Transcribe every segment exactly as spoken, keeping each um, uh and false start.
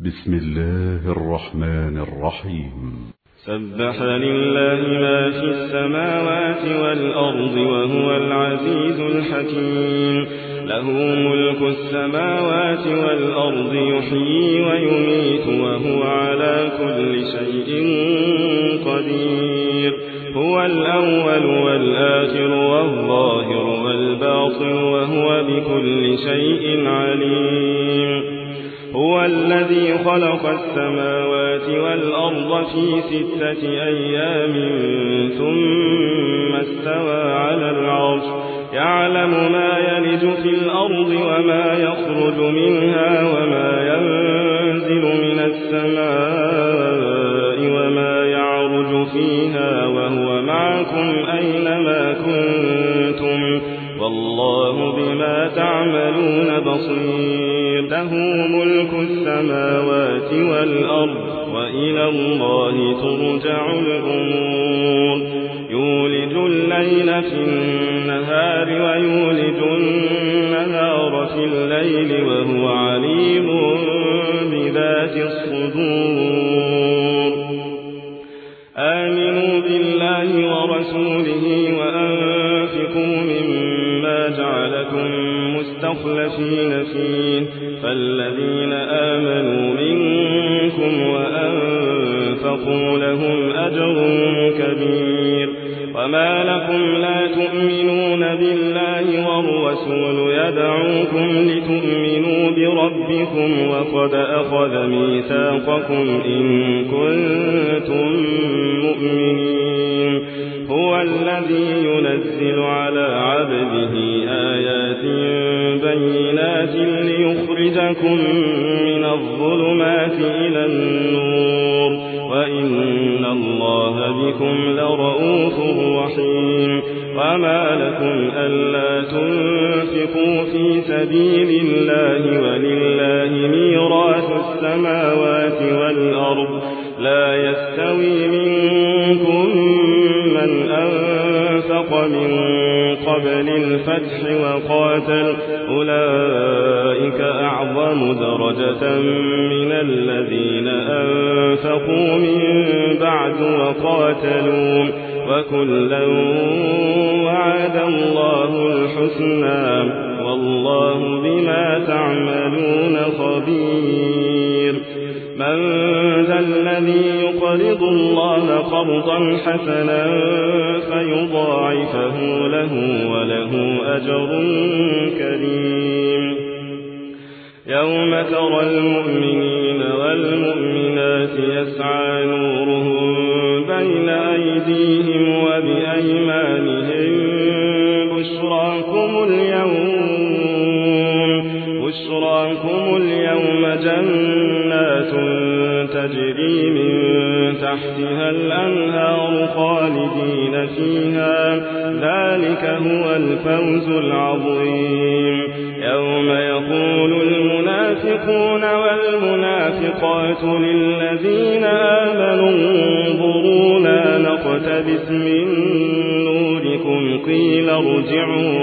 بسم الله الرحمن الرحيم. سبح لله ما في السماوات والأرض وهو العزيز الحكيم. له ملك السماوات والأرض يحيي ويميت وهو على كل شيء قدير. هو الأول والآخر والظاهر والباطن وهو بكل شيء عليم. هو الذي خلق السماوات والأرض في ستة أيام ثم استوى على العرش يعلم ما يلج في الأرض وما يخرج منها وما ينزل من السماء وما يعرج فيها وهو معكم أينما كنتم والله بما تعملون بصير. له ملك السماوات والأرض وإلى الله ترجع الأمور. يولج الليل في النهار ويولج النهار في الليل وهو عليم بذات الصدور. آمنوا بالله ورسوله وأنفقوا مما جعلكم مستخلفين فيه فالذين آمنوا منكم وأنفقوا لهم أجر كبير. وما لكم لا تؤمنون بالله والرسول يدعوكم لتؤمنوا بربكم وقد أخذ ميثاقكم إن كنتم مؤمنين. هو الذي ينزل على عبده آيات بينات ليخرجكم من الظلمات إلى النور وإن الله بكم لرؤوف رحيم. وما لكم ألا تنفقوا في سبيل الله ولله ميراث السماوات والأرض لا يستوي منكم من أنفق من قبل الفتح وقاتل أولئك أعظم درجة من الذين أنفقوا من بعد وقاتلوا وكلا وعد الله الحسنى والله بما تعملون خبير. من ذا الذي يقرض الله قرضا حسنا فيضاعفه له وله أجر كريم. يوم ترى المؤمنين والمؤمنات يسعى نورهم بين أيديهم وبأيمانهم بشراكم اليوم بشراكم اليوم جنات تجري من تحتها الأنهار خالدين فيها ذلك هو الفوز العظيم. يوم يقول المنافقون والمنافقات للذين آمنوا انظرونا نقتبس من نوركم قيل ارجعوا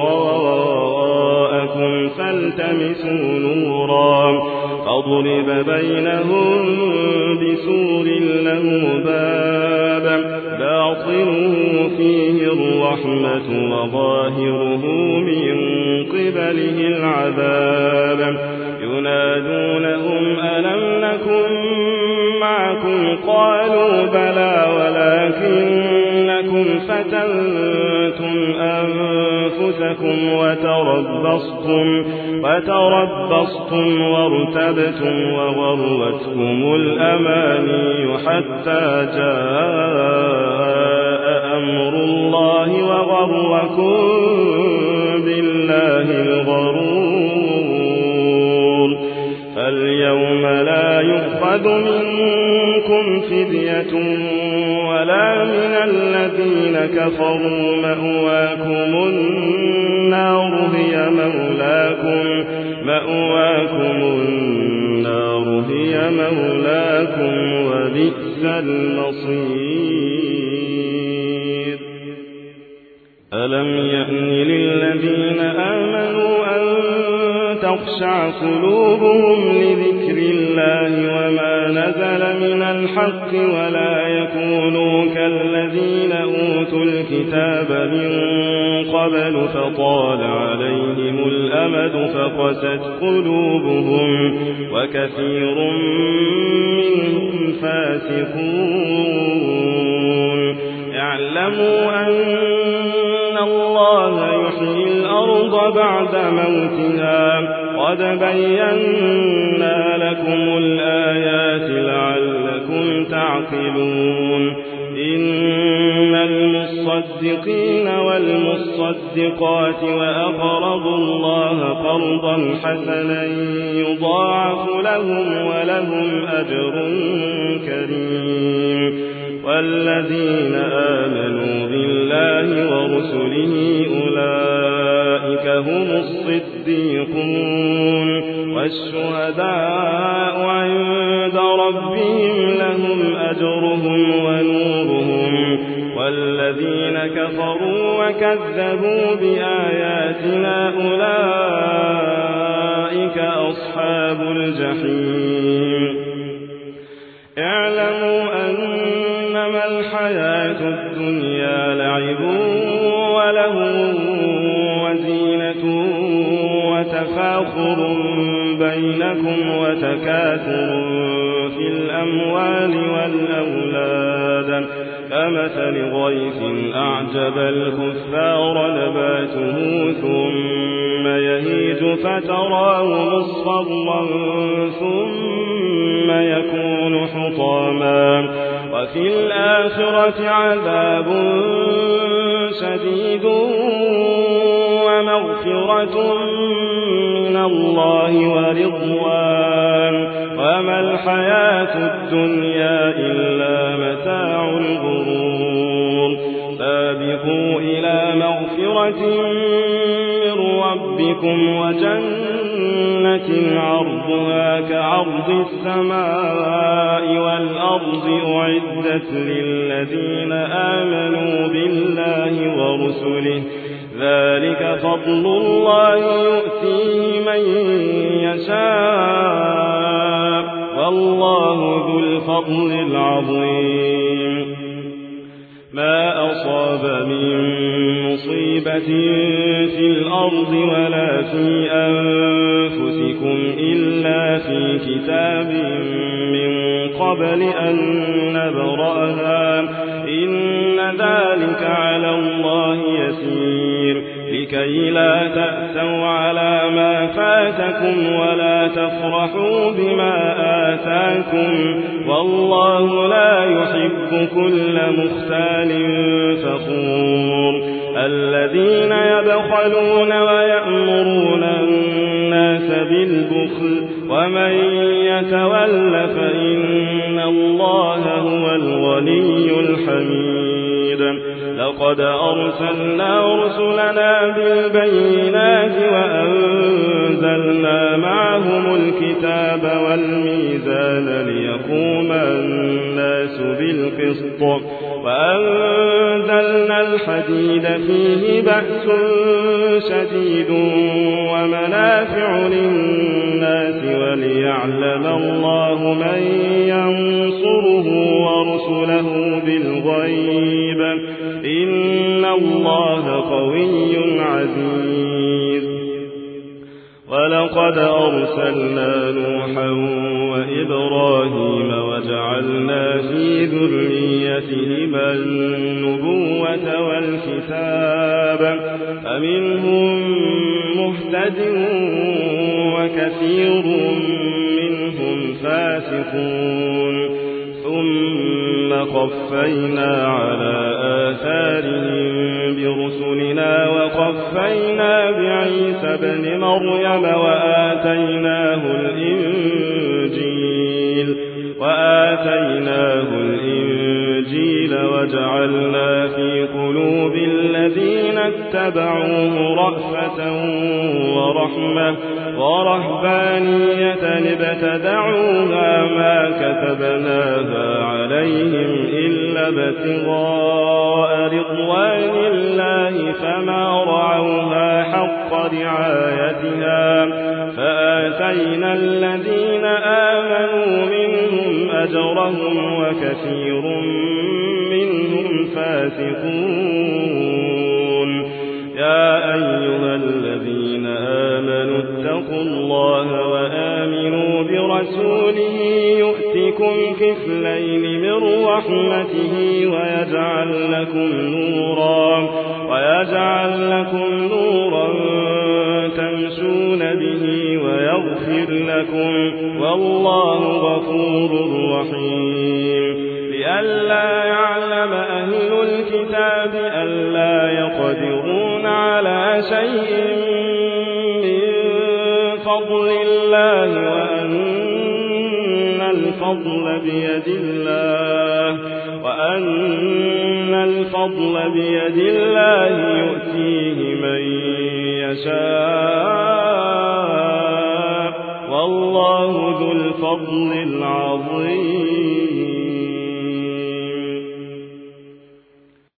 وراءكم فالتمسوا نورا فضرب بينهم بسور له باب باطنه فيه الرحمة وظاهره من قبله العذاب. ينادونهم ألم نكن معكم قالوا بلى ولكنكم فتنتم أنفسكم وتربصتم وتربصتم وارتبتم وغرتكم الأماني حتى جاء أمر الله وغركم بالله الغرور. فاليوم لا يؤخذ منكم فدية ولا من الذين كفروا مأواكم النار هي مولاكم مأواكم النار هي مولاكم وبئس المصير. ألم يأن للذين آمنوا أن تخشع قلوبهم لذكر الله نزل من الحق ولا يكونوا كالذين أوتوا الكتاب من قبل فطال عليهم الأمد فقست قلوبهم وكثير منهم فاسقون. اعلموا أن الله يحيي الأرض بعد موتها قد بينا لكم الآيات لعلكم تعقلون. إن المصدقين والمصدقات وأقرضوا الله قرضا حسنا يضاعف لهم ولهم أجر كريم. والذين آمنوا بالله ورسله أولئك هم الصديقون والشهداء عند ربهم لهم أجرهم ونورهم. والذين كفروا وكذبوا بآياتنا أولئك أصحاب الجحيم. اعلموا أنما الحياة الدنيا لعب ولهو وزينة وتفاخر بينكم وتكاثر في الأموال والأولاد كمثل غيث أعجب الكفار نباته ثم يهيج فتراه مصفرا ثم يكون حطاما وفي الآخرة عذاب شديد ومغفرة من الله ورضوان وما الحياة الدنيا إلا متاع الغرور. سابقوا إلى مغفرة من ربكم وجنة عرضها كعرض السماء والأرض أعدت للذين آمنوا بالله ورسله ذلك فضل الله يؤتيه من يشاء والله ذو الفضل العظيم. ما أصاب من مصيبة في الأرض ولا في أنفسكم إلا في كتاب من قبل أن نبرأها إن ذلك على الله يسير. لكي لا تأسوا على ما فاتكم ولا تفرحوا بما آتاكم والله لا يحب كل مختال فخور. الذين يبخلون ويأمرون الناس بالبخل ومن يتول فإن الله هو الغني الحميد. لقد أرسلنا رسلنا بالبينات وأنزلنا معهم الكتاب والميزان ليقوم الناس بالقسط وأنزلنا الحديد فيه بأس شديد ومنافع للناس وليعلم الله من ينصره ورسله بالغيب إن الله قوي عزيز. ولقد أرسلنا نوحا وإبراهيم وجعلنا في ذريتهما النبوة والكتاب فمنهم مهتد وكثير منهم فاسقون. ثم قفينا على آثارهم برسلنا وقفينا بعيسى ابن مريم وآتيناه الإنجيل وآتيناه الإنجيل وجعلنا في قلوب الذين اتبعوه رأفة ورحمة ورهبانية ابتدعوها ما كتبناها عليهم إلا ابتغاء رضوان الله فما رعوها حق رعايتها فآتينا الذين آمنوا منهم أجرهم وكثير منهم فاسقون. يا أيها الذين آمنوا اتقوا الله وآمنوا برسوله يؤتكم كفلين من رحمته ويجعل لكم نورا ويجعل لكم نورا تمشون به ويغفر لكم والله غفور رحيم. لئلا يعلم أهل الكتاب ألا يقدرون على شيء من فضل الله وأن الفضل بيد الله وأن الفضل بيد الله يؤتيه من يشاء والله ذو الفضل العظيم.